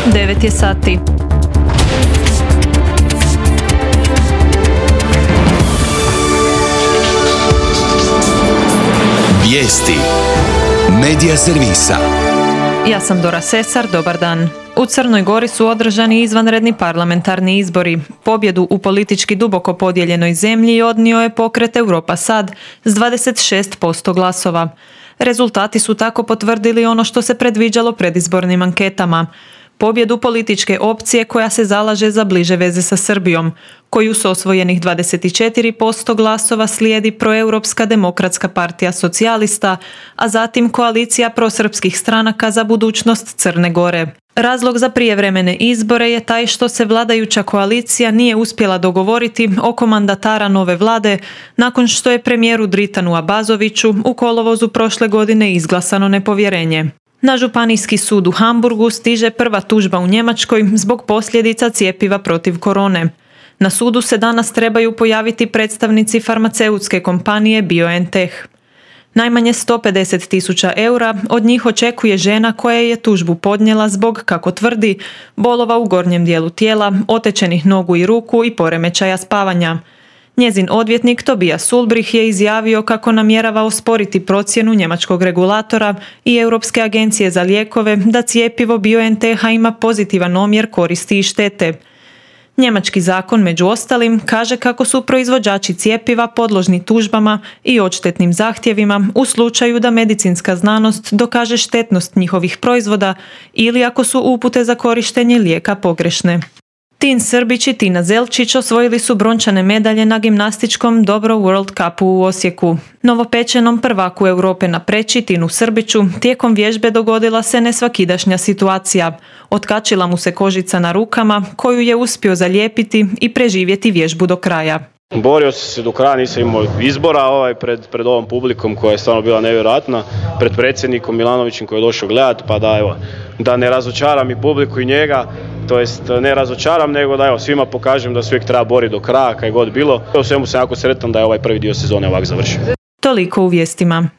9 je sati. Vijesti Medija servisa. Ja sam Dora Sesar, dobar dan. U Crnoj Gori su održani izvanredni parlamentarni izbori. Pobjedu u politički duboko podijeljenoj zemlji odnio je pokret Europa Sad s 26% glasova. Rezultati su tako potvrdili ono što se predviđalo predizbornim anketama. Pobjedu političke opcije koja se zalaže za bliže veze sa Srbijom, koju s osvojenih 24% glasova slijedi Proeuropska demokratska partija socijalista, a zatim koalicija prosrpskih stranaka za budućnost Crne Gore. Razlog za prijevremene izbore je taj što se vladajuća koalicija nije uspjela dogovoriti oko mandatara nove vlade nakon što je premijeru Dritanu Abazoviću u kolovozu prošle godine izglasano nepovjerenje. Na Županijski sud u Hamburgu stiže prva tužba u Njemačkoj zbog posljedica cjepiva protiv korone. Na sudu se danas trebaju pojaviti predstavnici farmaceutske kompanije BioNTech. Najmanje 150.000 eura od njih očekuje žena koja je tužbu podnijela zbog, kako tvrdi, bolova u gornjem dijelu tijela, otečenih nogu i ruku i poremećaja spavanja. Njezin odvjetnik Tobias Ulbrich je izjavio kako namjerava osporiti procjenu njemačkog regulatora i Europske agencije za lijekove da cjepivo BioNTech-a ima pozitivan omjer koristi i štete. Njemački zakon, među ostalim, kaže kako su proizvođači cjepiva podložni tužbama i odštetnim zahtjevima u slučaju da medicinska znanost dokaže štetnost njihovih proizvoda ili ako su upute za korištenje lijeka pogrešne. Tin Srbić i Tina Zelčić osvojili su brončane medalje na gimnastičkom Dobro World Cupu u Osijeku. Novopečenom prvaku Europe na preći Tinu Srbiću tijekom vježbe dogodila se nesvakidašnja situacija. Otkačila mu se kožica na rukama koju je uspio zalijepiti i preživjeti vježbu do kraja. Borio sam se do kraja, nisam imao izbora pred ovom publikom koja je stvarno bila nevjerojatna, pred predsjednikom Milanovićem koji je došao gledati, pa da ne razočaram i publiku i njega, to jest ne razočaram, nego da svima pokažem da se uvijek treba boriti do kraja, kaj god bilo. U svemu sam jako sretan da je ovaj prvi dio sezone ovak završio. Toliko u vijestima.